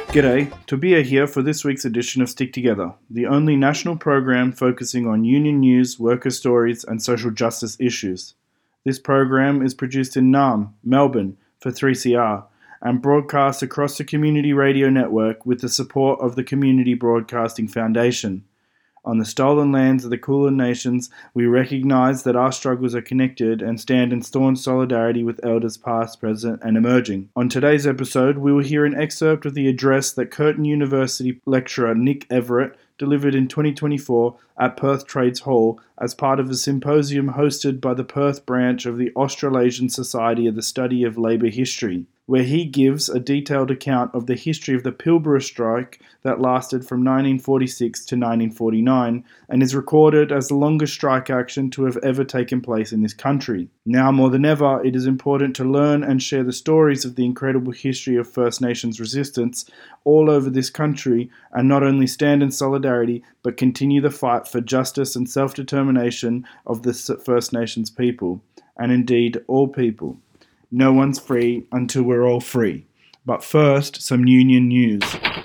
G'day, Tobia here for this week's edition of Stick Together, the only national program focusing on union news, worker stories and social justice issues. This program is produced in Naarm, Melbourne, for 3CR and broadcast across the community radio network with the support of the Community Broadcasting Foundation. On the stolen lands of the Kulin Nations, we recognise that our struggles are connected and stand in staunch solidarity with elders past, present and emerging. On today's episode, we will hear an excerpt of the address that Curtin University lecturer Nick Everett delivered in 2024 at Perth Trades Hall as part of a symposium hosted by the Perth branch of the Australasian Society of the Study of Labour History, where he gives a detailed account of the history of the Pilbara strike that lasted from 1946 to 1949 and is recorded as the longest strike action to have ever taken place in this country. Now more than ever, it is important to learn and share the stories of the incredible history of First Nations resistance all over this country and not only stand in solidarity but continue the fight for justice and self-determination of the First Nations people, and indeed all people. No one's free until we're all free. But first, some union news.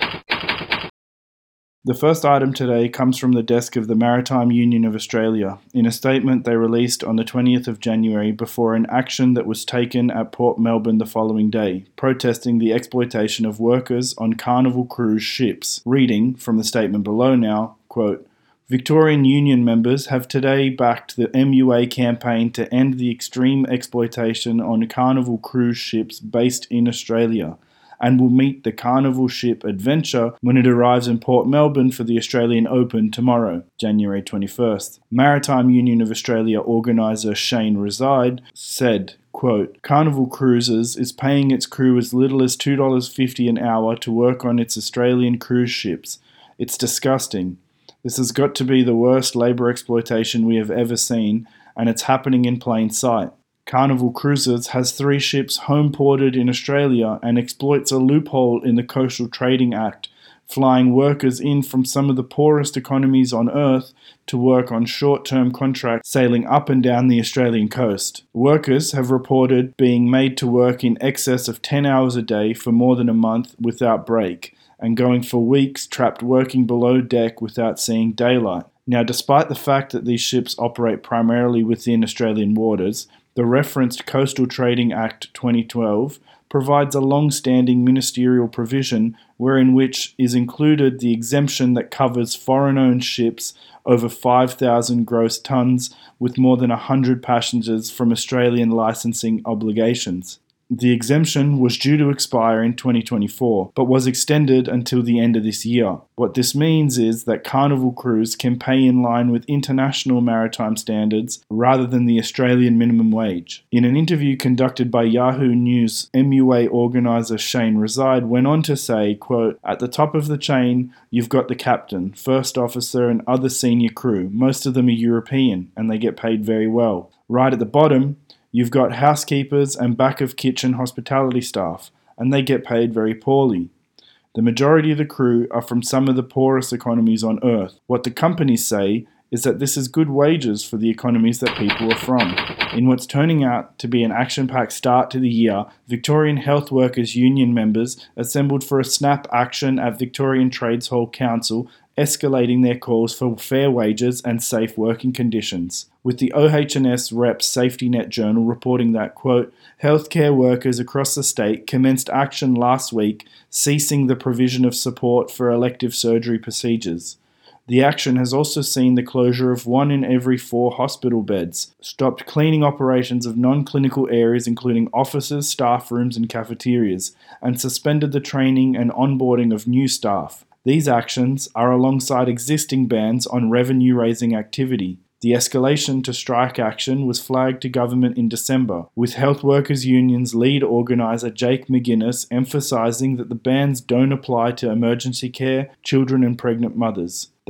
The first item today comes from the desk of the Maritime Union of Australia in a statement they released on the 20th of January before an action that was taken at Port Melbourne the following day, protesting the exploitation of workers on Carnival cruise ships. Reading from the statement below now, quote, Victorian Union members have today backed the MUA campaign to end the extreme exploitation on Carnival cruise ships based in Australia and will meet the Carnival ship Adventure when it arrives in Port Melbourne for the Australian Open tomorrow, January 21st. Maritime Union of Australia organiser Shane Reside said, quote, Carnival Cruises is paying its crew as little as $2.50 an hour to work on its Australian cruise ships. It's disgusting. This has got to be the worst labour exploitation we have ever seen, and it's happening in plain sight. Carnival Cruises has 3 ships home-ported in Australia and exploits a loophole in the Coastal Trading Act, flying workers in from some of the poorest economies on Earth to work on short-term contracts sailing up and down the Australian coast. Workers have reported being made to work in excess of 10 hours a day for more than a month without break, and going for weeks trapped working below deck without seeing daylight. Now, despite the fact that these ships operate primarily within Australian waters, the referenced Coastal Trading Act 2012 provides a long-standing ministerial provision wherein which is included the exemption that covers foreign-owned ships over 5,000 gross tonnes with more than 100 passengers from Australian licensing obligations. The exemption was due to expire in 2024, but was extended until the end of this year. What this means is that Carnival Cruise can pay in line with international maritime standards rather than the Australian minimum wage. In an interview conducted by Yahoo News, MUA organiser Shane Reside went on to say, quote, at the top of the chain, you've got the captain, first officer and other senior crew. Most of them are European and they get paid very well. Right at the bottom, you've got housekeepers and back-of-kitchen hospitality staff, and they get paid very poorly. The majority of the crew are from some of the poorest economies on Earth. What the companies say is that this is good wages for the economies that people are from. In what's turning out to be an action-packed start to the year, Victorian Health Workers Union members assembled for a snap action at Victorian Trades Hall Council, escalating their calls for fair wages and safe working conditions, with the OH&S Reps Safety Net Journal reporting that, quote, healthcare workers across the state commenced action last week, ceasing the provision of support for elective surgery procedures. The action has also seen the closure of 1 in every 4 hospital beds, stopped cleaning operations of non-clinical areas including offices, staff rooms and cafeterias, and suspended the training and onboarding of new staff. These actions are alongside existing bans on revenue-raising activity. The escalation to strike action was flagged to government in December, with Health Workers Union's lead organiser Jake McGuinness emphasising that the bans don't apply to emergency care, children and pregnant mothers. The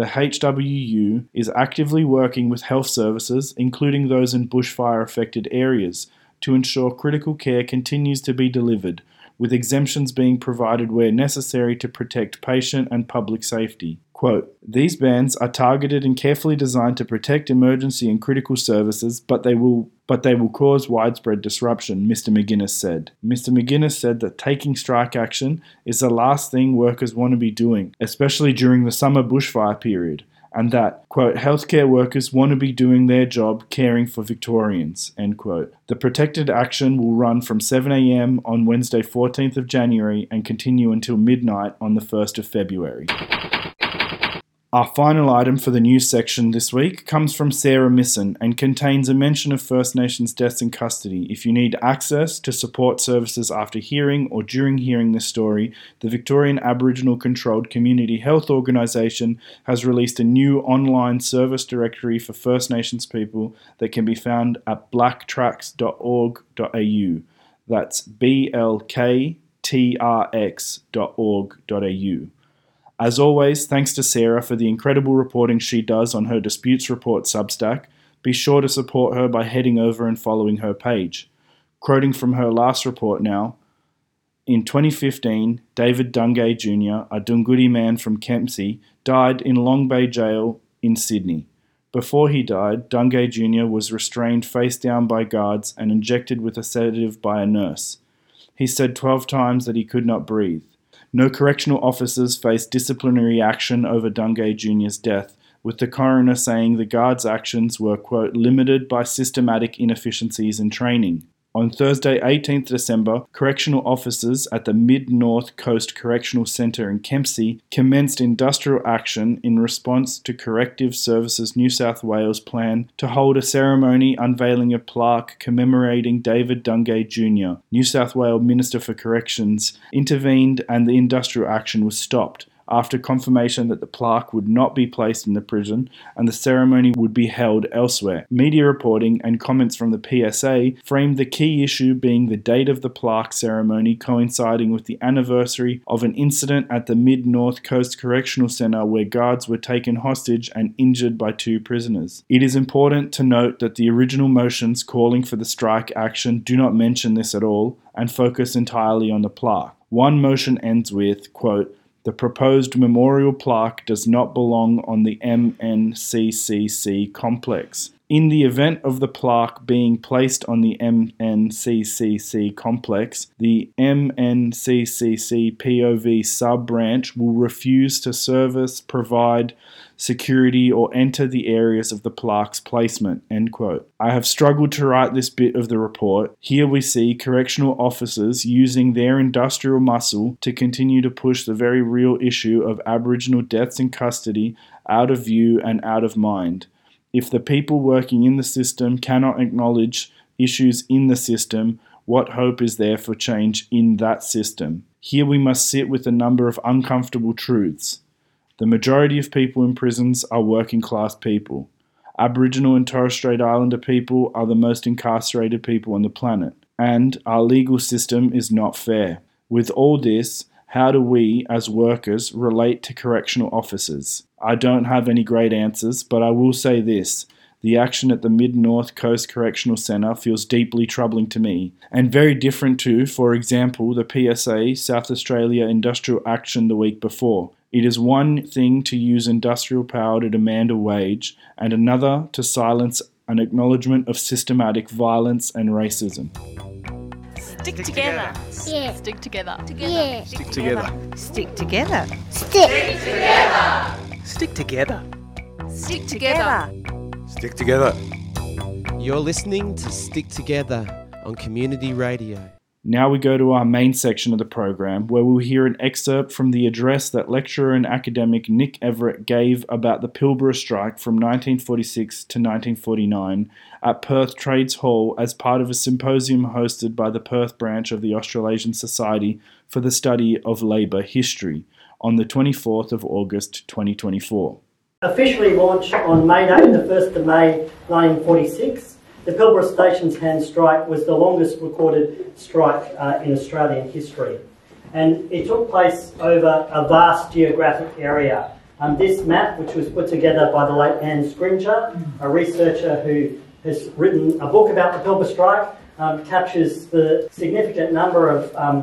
HWU is actively working with health services, including those in bushfire-affected areas, to ensure critical care continues to be delivered, with exemptions being provided where necessary to protect patient and public safety. Quote, "These bans are targeted and carefully designed to protect emergency and critical services, but they will cause widespread disruption," Mr. McGuinness said. Mr. McGuinness said that taking strike action is the last thing workers want to be doing, especially during the summer bushfire period, and that, quote, "healthcare workers want to be doing their job caring for Victorians," end quote. The protected action will run from 7 a.m. on Wednesday 14th of January and continue until midnight on the 1st of February. Our final item for the news section this week comes from Sarah Misson and contains a mention of First Nations deaths in custody. If you need access to support services after hearing or during hearing this story, the Victorian Aboriginal Controlled Community Health Organisation has released a new online service directory for First Nations people that can be found at blacktracks.org.au. That's blktrx.org.au. As always, thanks to Sarah for the incredible reporting she does on her Disputes Report Substack. Be sure to support her by heading over and following her page. Quoting from her last report now, in 2015, David Dungay Jr., a Dunghutti man from Kempsey, died in Long Bay Jail in Sydney. Before he died, Dungay Jr. was restrained face down by guards and injected with a sedative by a nurse. He said 12 times that he could not breathe. No correctional officers faced disciplinary action over Dungay Jr.'s death, with the coroner saying the guards' actions were, quote, "limited by systematic inefficiencies in training." On Thursday, 18th December, correctional officers at the Mid-North Coast Correctional Centre in Kempsey commenced industrial action in response to Corrective Services New South Wales' plan to hold a ceremony unveiling a plaque commemorating David Dungay Jr. New South Wales Minister for Corrections intervened and the industrial action was stopped after confirmation that the plaque would not be placed in the prison and the ceremony would be held elsewhere. Media reporting and comments from the PSA framed the key issue being the date of the plaque ceremony coinciding with the anniversary of an incident at the Mid-North Coast Correctional Centre where guards were taken hostage and injured by 2 prisoners. It is important to note that the original motions calling for the strike action do not mention this at all and focus entirely on the plaque. One motion ends with, quote, "The proposed memorial plaque does not belong on the MNCCC complex." In the event of the plaque being placed on the MNCCC complex, the MNCCC POV sub-branch will refuse to service, provide security or enter the areas of the plaque's placement, end quote. I have struggled to write this bit of the report. Here we see correctional officers using their industrial muscle to continue to push the very real issue of Aboriginal deaths in custody out of view and out of mind. If the people working in the system cannot acknowledge issues in the system, what hope is there for change in that system? Here we must sit with a number of uncomfortable truths. The majority of people in prisons are working class people. Aboriginal and Torres Strait Islander people are the most incarcerated people on the planet. And our legal system is not fair. With all this, how do we, as workers, relate to correctional officers? I don't have any great answers, but I will say this. The action at the Mid-North Coast Correctional Centre feels deeply troubling to me, and very different to, for example, the PSA South Australia industrial action the week before. It is one thing to use industrial power to demand a wage, and another to silence an acknowledgement of systematic violence and racism. Stick together. Yeah. Stick together. Yeah. Stick together. Stick together. Stick. Stick together. Stick together. Stick together. You're listening to Stick Together on Community Radio. Now we go to our main section of the program, where we'll hear an excerpt from the address that lecturer and academic Nick Everett gave about the Pilbara strike from 1946 to 1949 at Perth Trades Hall as part of a symposium hosted by the Perth branch of the Australasian Society for the Study of Labour History on the 24th of August 2024. Officially launched on May Day, the 1st of May 1946, the Pilbara Stations Hand strike was the longest recorded strike in Australian history. And it took place over a vast geographic area. This map, which was put together by the late Anne Scringer, a researcher who has written a book about the Pilbara strike, captures the significant number of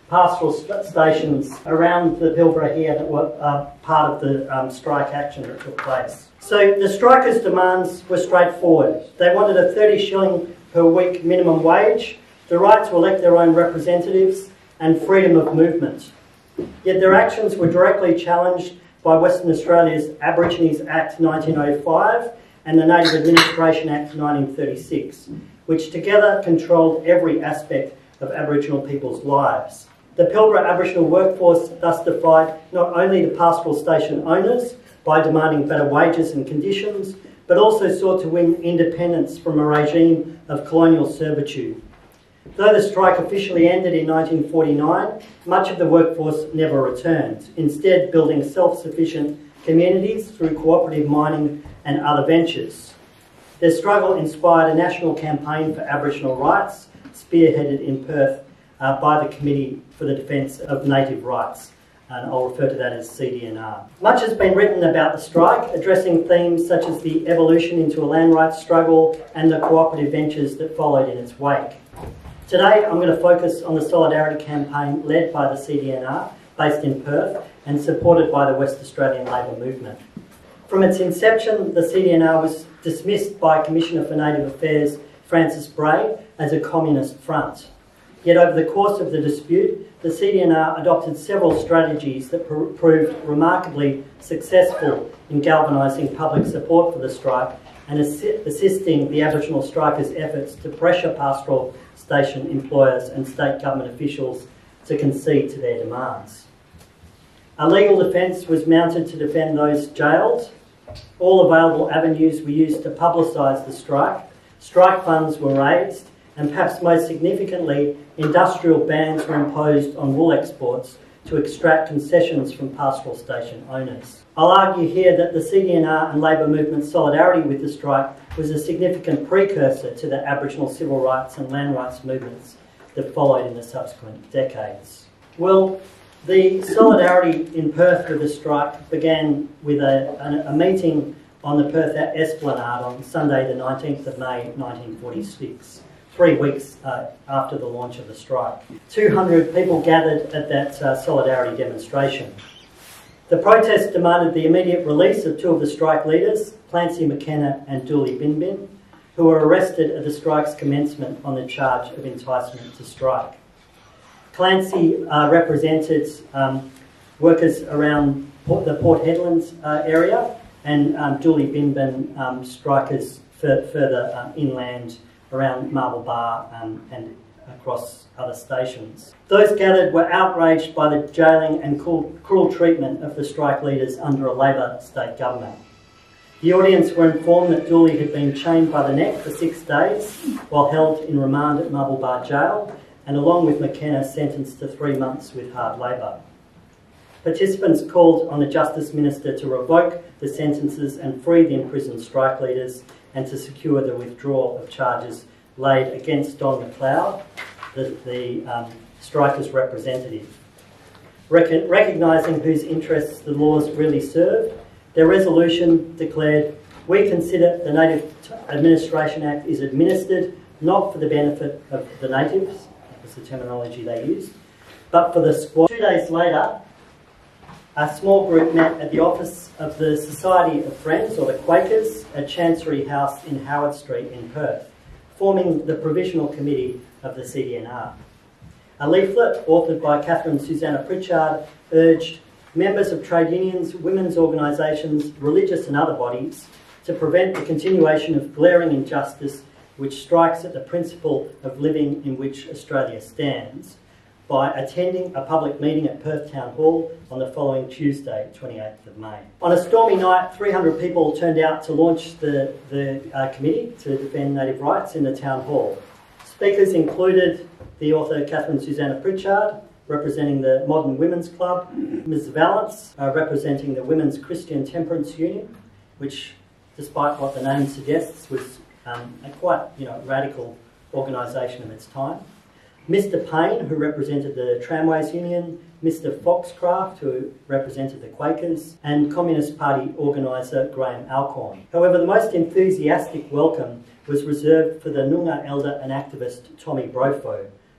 pastoral stations around the Pilbara here that were part of the strike action that took place. So the strikers' demands were straightforward. They wanted a 30 shilling per week minimum wage, the right to elect their own representatives, and freedom of movement. Yet their actions were directly challenged by Western Australia's Aborigines Act 1905 and the Native Administration Act 1936, which together controlled every aspect of Aboriginal people's lives. The Pilbara Aboriginal workforce thus defied not only the pastoral station owners by demanding better wages and conditions, but also sought to win independence from a regime of colonial servitude. Though the strike officially ended in 1949, much of the workforce never returned, instead building self-sufficient communities through cooperative mining and other ventures. Their struggle inspired a national campaign for Aboriginal rights, spearheaded in Perth by the Committee for the Defence of Native Rights, and I'll refer to that as CDNR. Much has been written about the strike, addressing themes such as the evolution into a land rights struggle and the cooperative ventures that followed in its wake. Today I'm going to focus on the Solidarity campaign led by the CDNR, based in Perth, and supported by the West Australian Labor Movement. From its inception, the CDNR was dismissed by Commissioner for Native Affairs Francis Bray as a communist front. Yet over the course of the dispute, the CDNR adopted several strategies that proved remarkably successful in galvanising public support for the strike and assisting the Aboriginal strikers' efforts to pressure pastoral station employers and state government officials to concede to their demands. A legal defence was mounted to defend those jailed. All available avenues were used to publicise the strike. Strike funds were raised, and perhaps most significantly, industrial bans were imposed on wool exports to extract concessions from pastoral station owners. I'll argue here that the CDNR and Labor Movement's solidarity with the strike was a significant precursor to the Aboriginal civil rights and land rights movements that followed in the subsequent decades. Well, the solidarity in Perth with the strike began with a meeting on the Perth Esplanade on Sunday the 19th of May 1946, 3 weeks after the launch of the strike. 200 people gathered at that solidarity demonstration. The protest demanded the immediate release of two of the strike leaders, Clancy McKenna and Dooley Binbin, who were arrested at the strike's commencement on the charge of enticement to strike. Clancy represented workers around the Port Hedlands area, and Dooley Binbin strikers further inland around Marble Bar and across other stations. Those gathered were outraged by the jailing and cruel treatment of the strike leaders under a Labor state government. The audience were informed that Dooley had been chained by the neck for 6 days while held in remand at Marble Bar Jail, and along with McKenna sentenced to 3 months with hard labour. Participants called on the Justice Minister to revoke the sentences and free the imprisoned strike leaders and to secure the withdrawal of charges laid against Don McLeod, the strikers' representative. Recognising whose interests the laws really served, their resolution declared, "We consider the Native Administration Act is administered not for the benefit of the natives," that was the terminology they used, "but for the squad." 2 days later, a small group met at the office of the Society of Friends, or the Quakers, at Chancery House in Howard Street in Perth, forming the Provisional Committee of the CDNR. A leaflet authored by Catherine Susanna Pritchard urged members of trade unions, women's organisations, religious and other bodies to prevent the continuation of glaring injustice which strikes at the principle of living in which Australia stands, by attending a public meeting at Perth Town Hall on the following Tuesday, 28th of May. On a stormy night, 300 people turned out to launch the committee to defend native rights in the Town Hall. Speakers included the author Catherine Susanna Pritchard, representing the Modern Women's Club, Ms Valance, representing the Women's Christian Temperance Union, which, despite what the name suggests, was a quite radical organisation of its time. Mr Payne, who represented the Tramways Union, Mr Foxcraft, who represented the Quakers, and Communist Party organiser Graham Alcorn. However, the most enthusiastic welcome was reserved for the Noongar elder and activist Tommy Brofo,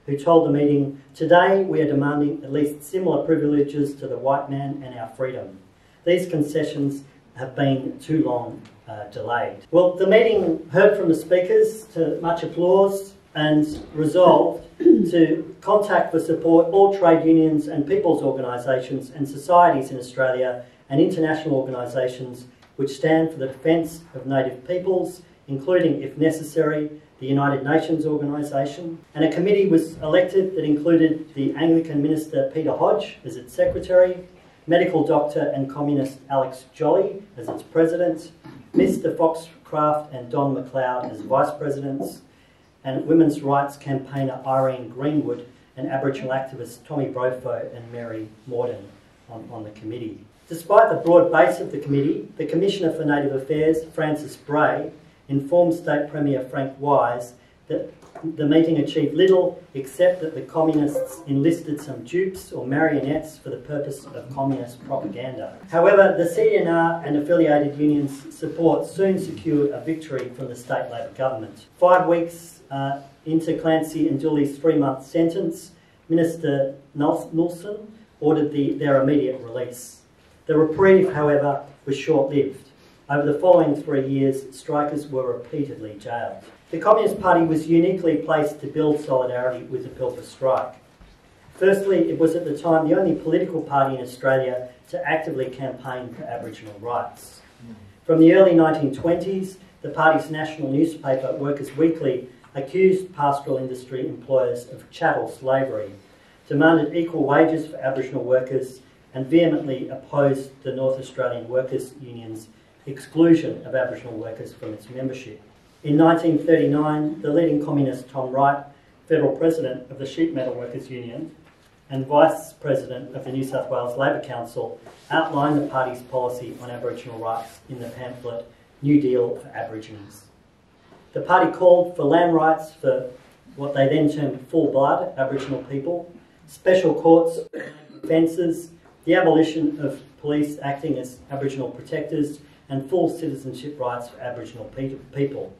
who told the meeting, "Today we are demanding at least similar privileges to the white man and our freedom. These concessions have been too long delayed." Well, the meeting heard from the speakers to much applause and resolved to contact for support all trade unions and people's organisations and societies in Australia and international organisations which stand for the defence of native peoples, including, if necessary, the United Nations Organisation. And a committee was elected that included the Anglican minister Peter Hodge as its secretary, medical doctor and communist Alex Jolly as its president, Mr Foxcroft and Don McLeod as vice presidents, and women's rights campaigner Irene Greenwood and Aboriginal activists Tommy Brofo and Mary Morden on the committee. Despite the broad base of the committee, the Commissioner for Native Affairs, Francis Bray, informed State Premier Frank Wise that the meeting achieved little except that the communists enlisted some dupes or marionettes for the purpose of communist propaganda. However, the CNR and affiliated unions' support soon secured a victory from the state Labor government. 5 weeks into Clancy and Dooley's 3-month sentence, Minister Nulson ordered their immediate release. The reprieve, however, was short-lived. Over the following 3 years, strikers were repeatedly jailed. The Communist Party was uniquely placed to build solidarity with the Pilbara strike. Firstly, it was at the time the only political party in Australia to actively campaign for Aboriginal rights. From the early 1920s, the party's national newspaper, Workers' Weekly, accused pastoral industry employers of chattel slavery, demanded equal wages for Aboriginal workers, and vehemently opposed the North Australian Workers' Union's exclusion of Aboriginal workers from its membership. In 1939, the leading communist Tom Wright, Federal President of the Sheet Metal Workers' Union and Vice President of the New South Wales Labor Council, outlined the party's policy on Aboriginal rights in the pamphlet New Deal for Aborigines. The party called for land rights for what they then termed full-blood Aboriginal people, special courts, offences, the abolition of police acting as Aboriginal protectors, and full citizenship rights for Aboriginal people.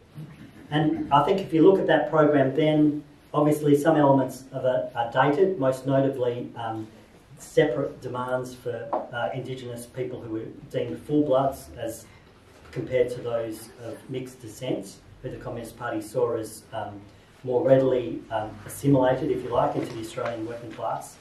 And I think if you look at that program then, obviously some elements of it are dated, most notably separate demands for Indigenous people who were deemed full-bloods as compared to those of mixed descent, who the Communist Party saw as more readily assimilated, if you like, into the Australian working class.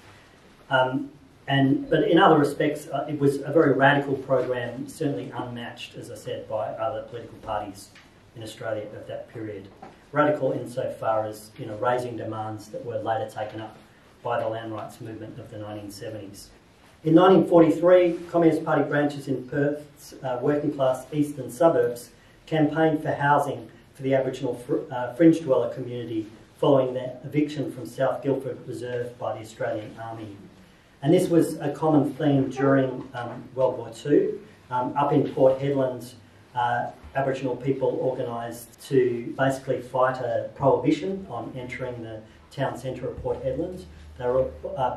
But in other respects, it was a very radical program, certainly unmatched, as I said, by other political parties in Australia of that period. Radical insofar as raising demands that were later taken up by the land rights movement of the 1970s. In 1943, Communist Party branches in Perth's working class eastern suburbs campaigned for housing for the Aboriginal fringe dweller community following their eviction from South Guildford Reserve by the Australian Army. And this was a common theme during World War II. Up in Port Hedland, Aboriginal people organised to basically fight a prohibition on entering the town centre of Port Hedland. They were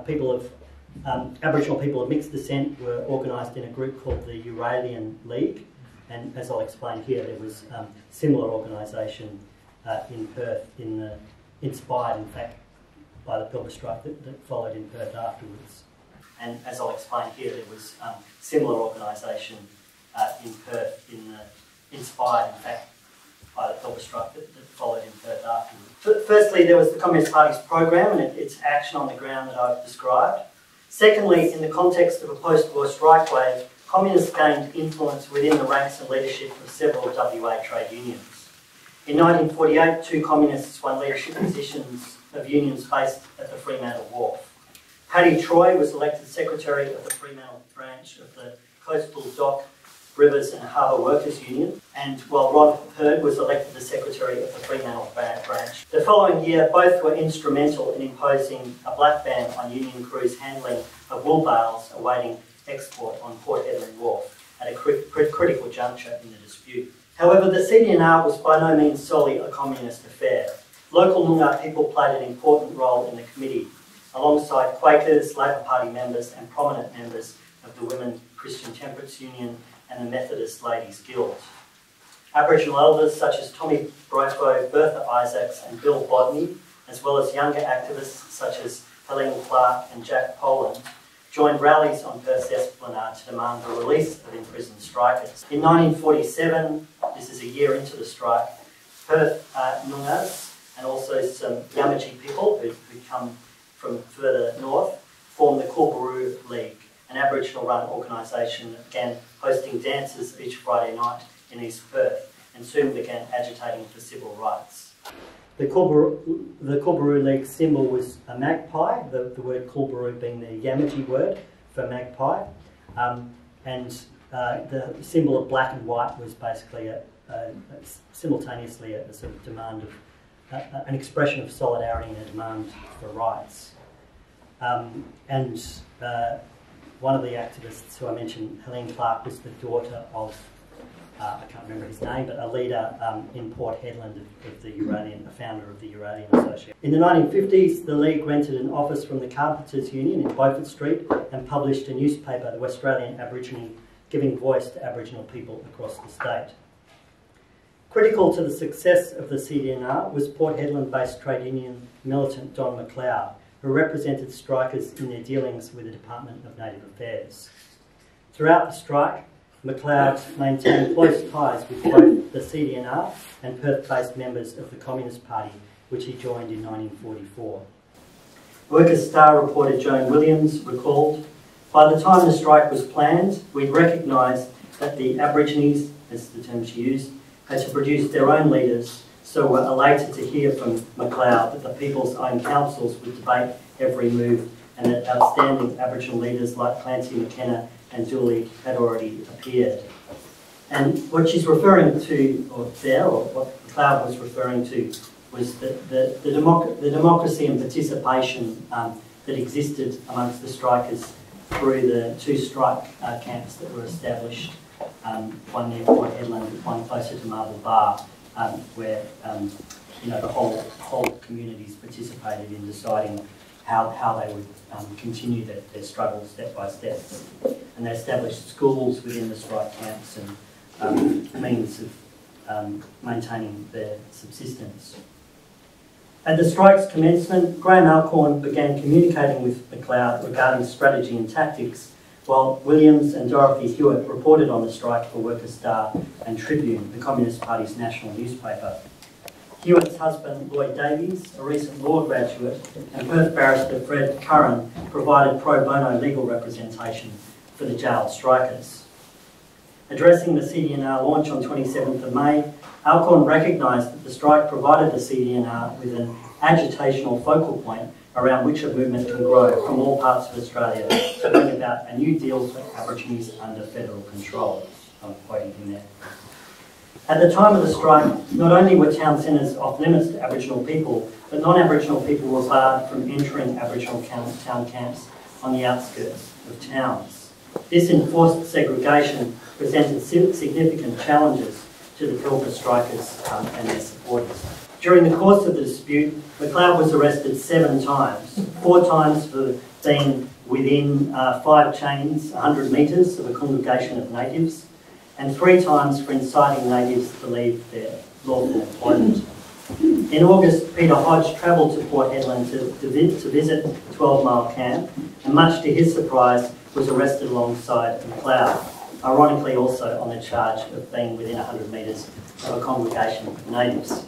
Aboriginal people of mixed descent were organised in a group called the Uralian League, and as I'll explain here, there was similar organisation in Perth, inspired in fact by the Pilbara strike that followed in Perth afterwards. And as I'll explain here, there was similar organisation in Perth, inspired in fact by the Pilbara strike that followed in Perth afterwards. Firstly, there was the Communist Party's program and its action on the ground that I've described. Secondly, in the context of a post-war strike wave, communists gained influence within the ranks and leadership of several WA trade unions. In 1948, 2 communists won leadership positions of unions based at the Fremantle Wharf. Paddy Troy was elected Secretary of the Fremantle branch of the Coastal Dock, Rivers and Harbour Workers Union, and while Ron Hurd was elected the Secretary of the Fremantle branch. The following year, both were instrumental in imposing a black ban on union crews handling of wool bales awaiting export on Port Hedland Wharf at a critical juncture in the dispute. However, the CNR was by no means solely a communist affair. Local Noongar people played an important role in the committee, alongside Quakers, Labor Party members and prominent members of the Women Christian Temperance Union and the Methodist Ladies Guild. Aboriginal elders such as Tommy Brofo, Bertha Isaacs and Bill Bodney as well as younger activists such as Helene Clark and Jack Poland, joined rallies on Perth's Esplanade to demand the release of imprisoned strikers. In 1947, this is a year into the strike, Perth Noongar and also some Yamatji people who come from further north formed the Coolburu League, an Aboriginal-run organisation that began hosting dances each Friday night in East Perth and soon began agitating for civil rights. The Coolburu League symbol was a magpie, the word Coolburu being the Yamatji word for magpie, and the symbol of black and white was basically simultaneously a sort of demand of an expression of solidarity and a demand for rights. One of the activists who I mentioned, Helene Clark, was the daughter of, I can't remember his name, but a leader in Port Hedland of the Uralian, a founder of the Uralian Association. In the 1950s, the League rented an office from the Carpenters Union in Beaufort Street and published a newspaper, the Australian Aborigine, giving voice to Aboriginal people across the state. Critical to the success of the CDNR was Port Hedland-based trade union militant Don McLeod, who represented strikers in their dealings with the Department of Native Affairs. Throughout the strike, McLeod maintained close ties with both the CDNR and Perth-based members of the Communist Party, which he joined in 1944. Workers' Star reporter Joan Williams recalled, "By the time the strike was planned, we'd recognised that the Aborigines, as the term she used, had to produce their own leaders, so were elated to hear from McLeod that the People's Own Councils would debate every move and that outstanding Aboriginal leaders like Clancy McKenna and Dooley had already appeared." And what she's referring to, or what McLeod was referring to, was the democracy and participation that existed amongst the strikers through the two strike camps that were established, one near Port Hedland, one closer to Marble Bar, where the whole communities participated in deciding how they would continue their struggle step by step. And they established schools within the strike camps and means of maintaining their subsistence. At the strike's commencement, Graham Alcorn began communicating with McLeod regarding strategy and tactics, while Williams and Dorothy Hewitt reported on the strike for Workers' Star and Tribune, the Communist Party's national newspaper. Hewitt's husband, Lloyd Davies, a recent law graduate, and Perth barrister Fred Curran provided pro bono legal representation for the jailed strikers. Addressing the CDNR launch on 27th of May, Alcorn recognised that the strike provided the CDNR with an agitational focal point around which a movement can grow from all parts of Australia to bring about a new deal for Aborigines under federal control. I'm quoting him there. At the time of the strike, not only were town centres off limits to Aboriginal people, but non-Aboriginal people were barred from entering Aboriginal town camps on the outskirts of towns. This enforced segregation presented significant challenges to the Pilbara strikers and their supporters. During the course of the dispute, McLeod was arrested 7 times, 4 times for being within 5 chains, 100 metres of a congregation of natives, and 3 times for inciting natives to leave their lawful employment. In August, Peter Hodge travelled to Port Hedland to visit 12 Mile Camp, and much to his surprise was arrested alongside McLeod, ironically also on the charge of being within 100 metres of a congregation of natives.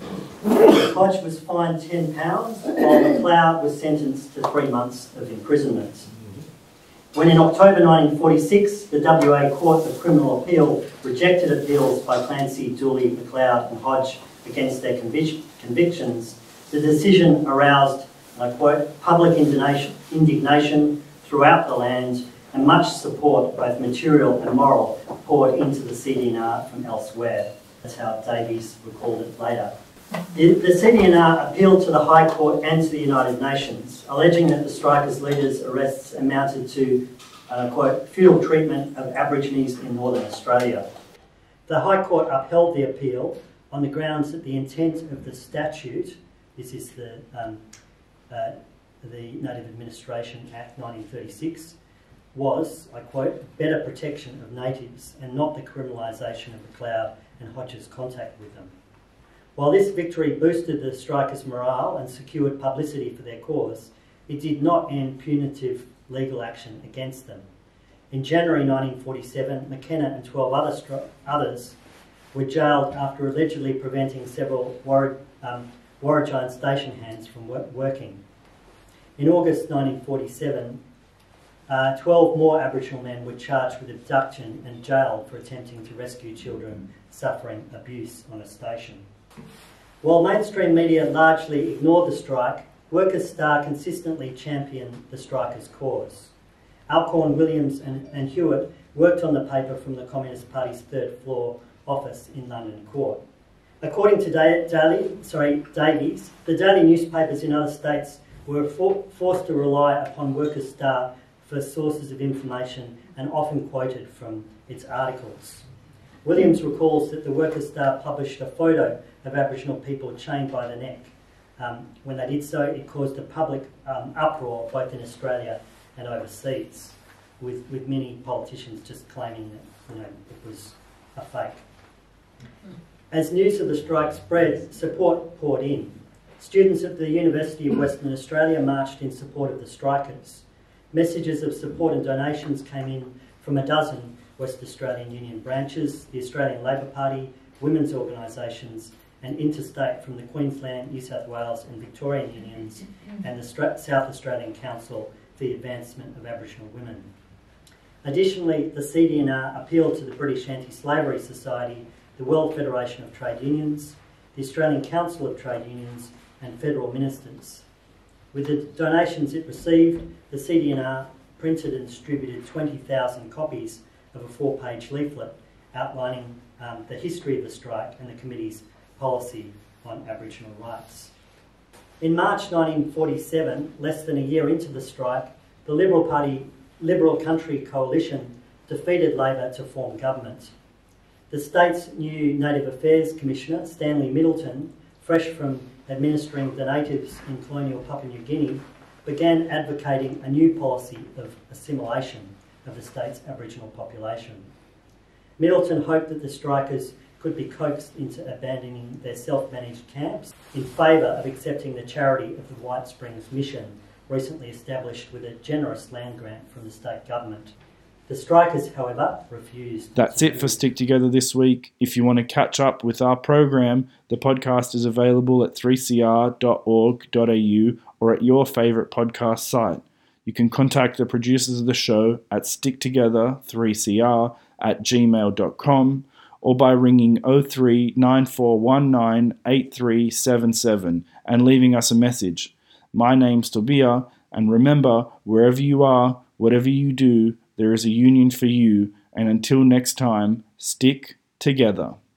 Hodge was fined £10, while McLeod was sentenced to 3 months of imprisonment. When in October 1946, the WA Court of Criminal Appeal rejected appeals by Clancy, Dooley, McLeod and Hodge against their convictions, the decision aroused, and I quote, public indignation throughout the land and much support, both material and moral, poured into the CDNR from elsewhere. That's how Davies recalled it later. The CDNR appealed to the High Court and to the United Nations, alleging that the strikers' leaders' arrests amounted to, quote, futile treatment of Aborigines in Northern Australia. The High Court upheld the appeal on the grounds that the intent of the statute, this is the Native Administration Act 1936, was, I quote, better protection of natives and not the criminalisation of McLeod and Hodge's contact with them. While this victory boosted the strikers' morale and secured publicity for their cause, it did not end punitive legal action against them. In January 1947, McKenna and 12 others were jailed after allegedly preventing several Warragind station hands from working. In August 1947, 12 more Aboriginal men were charged with abduction and jailed for attempting to rescue children suffering abuse on a station. While mainstream media largely ignored the strike, Workers' Star consistently championed the strikers' cause. Alcorn, Williams and Hewitt worked on the paper from the Communist Party's third floor office in London Court. According to Davies, the daily newspapers in other states were forced to rely upon Workers' Star for sources of information and often quoted from its articles. Williams recalls that the Workers' Star published a photo of Aboriginal people chained by the neck. When they did so, it caused a public uproar both in Australia and overseas, with many politicians just claiming that it was a fake. As news of the strike spread, support poured in. Students at the University of Western Australia marched in support of the strikers. Messages of support and donations came in from a dozen West Australian Union branches, the Australian Labor Party, women's organisations, and interstate from the Queensland, New South Wales and Victorian unions and the South Australian Council for the Advancement of Aboriginal Women. Additionally, the CD&R appealed to the British Anti-Slavery Society, the World Federation of Trade Unions, the Australian Council of Trade Unions and federal ministers. With the donations it received, the CD&R printed and distributed 20,000 copies of a 4-page leaflet outlining the history of the strike and the committee's policy on Aboriginal rights. In March 1947, less than a year into the strike, the Liberal Country Coalition defeated Labor to form government. The state's new Native Affairs Commissioner, Stanley Middleton, fresh from administering the natives in colonial Papua New Guinea, began advocating a new policy of assimilation of the state's Aboriginal population. Middleton hoped that the strikers could be coaxed into abandoning their self-managed camps in favour of accepting the charity of the White Springs Mission, recently established with a generous land grant from the state government. The strikers, however, refused. That's it for Stick Together this week. If you want to catch up with our program, the podcast is available at 3cr.org.au or at your favourite podcast site. You can contact the producers of the show at sticktogether3cr@gmail.com or by ringing 03 9419 8377 and leaving us a message. My name's Tobia, and remember, wherever you are, whatever you do, there is a union for you, and until next time, stick together.